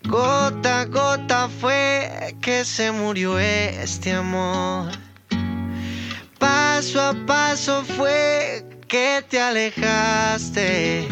Gota a gota fue que se murió este amor. Paso a paso fue que te alejaste.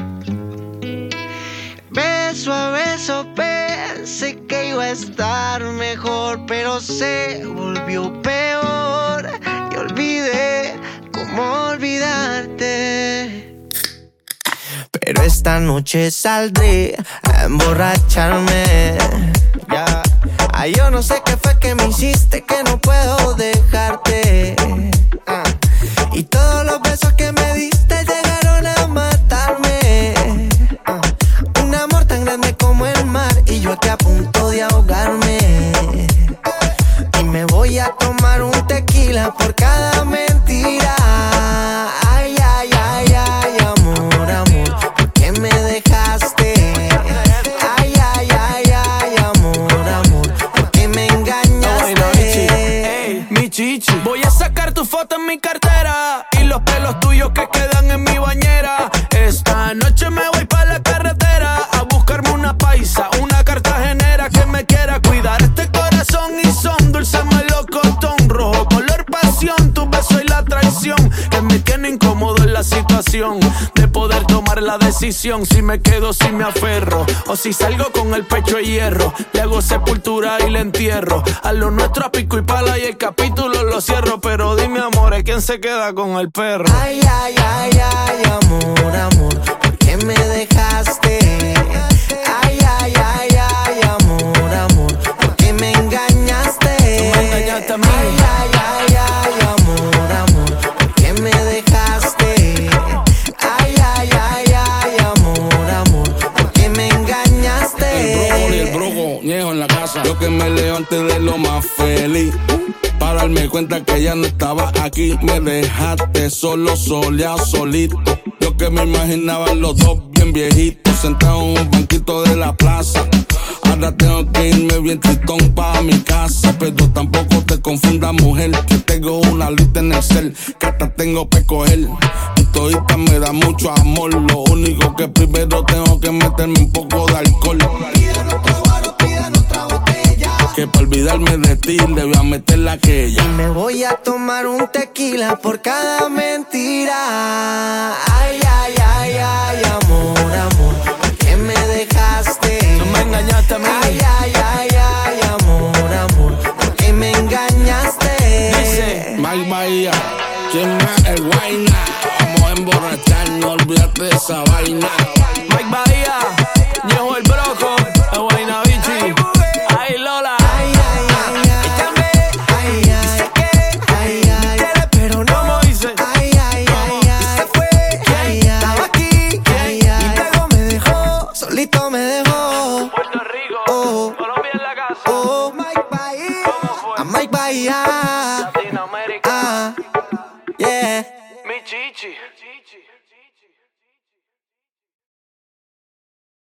Beso a beso pensé que iba a estar mejor, pero se volvió peor y olvidé cómo olvidarte. Pero esta noche saldré a emborracharme. Yeah. Ay, yo no sé qué fue que me hiciste, que no puedo dejarte. Y todos los besos que me diste llegaron a matarme. Un amor tan grande como el mar y yo aquí a punto de ahogarme. Y me voy a tomar un tequila por cada mentira. Ay, ay, ay, ay, amor, amor, ¿por qué me dejaste? Ay, ay, ay, ay, amor, amor, ¿por qué me engañaste? Ey, mi chichi, voy a sacar tu foto en mi cartera y los pelos tuyos que quedan en mi bañera. Esta noche me voy pa' la carretera a buscarme una paisa, una cartagenera que me quiera cuidar este corazón y son dulce melocotón, rojo color pasión, tu beso y la traición que me tiene incómodo en la situación de poder tomar la decisión si me quedo, si me aferro o si salgo con el pecho de hierro. Le hago sepultura y le entierro a lo nuestro a pico y pala y el capítulo lo cierro. Pero dime, amor, ¿quién se queda con el perro? Ay, ay, ay, ay, amor, amor, ¿por qué me dejaste? Ay, ay, ay, ay, amor, amor, ¿por qué me engañaste? Tú me engañaste a mí. Ay, ay, ay, ay, amor, amor, ¿por qué me dejaste? Ay, ay, ay, ay, amor, amor, ¿por qué me engañaste? El broco, Ñejo en la casa. Yo que me levanté de lo más feliz para darme cuenta que ya no estaba aquí. Me dejaste solo, soleado, solito. Yo que me imaginaba los dos bien viejitos sentados en un banquito de la plaza. Ahora tengo que irme bien tristón pa' mi casa. Pero tampoco te confundas, mujer, que tengo una lista en el cel que hasta tengo que coger. Y todita me da mucho amor. Lo único que primero tengo que meterme un poco de alcohol. Que para olvidarme de ti le voy a meter la aquella. Y me voy a tomar un tequila por cada mentira. Ay, ay, ay, ay, amor, amor, ¿por qué me dejaste? Tú me engañaste a mí. Ay, ay, ay, ay, amor, amor, ¿por qué me engañaste? Dice Mike Bahía, ¿quién más? El Guayna. Vamos a emborracharnos, olvídate de esa vaina. Mike Bahía, Ñejo el broco, el Guaynabichi. Ay, Lola. Ay, ay, ay, ay, ay, ay, ay, ay, pero no. ¿Cómo dice? Ay, ay, ay, ay, se fue. Ay, ay, estaba aquí. Ay, ay, y luego me dejó, solito me dejó. Puerto Rico, Oh, Colombia en la casa. oh, Mike Bahía, a Mike Bahía. Latinoamérica, Ah, yeah. mi chichi.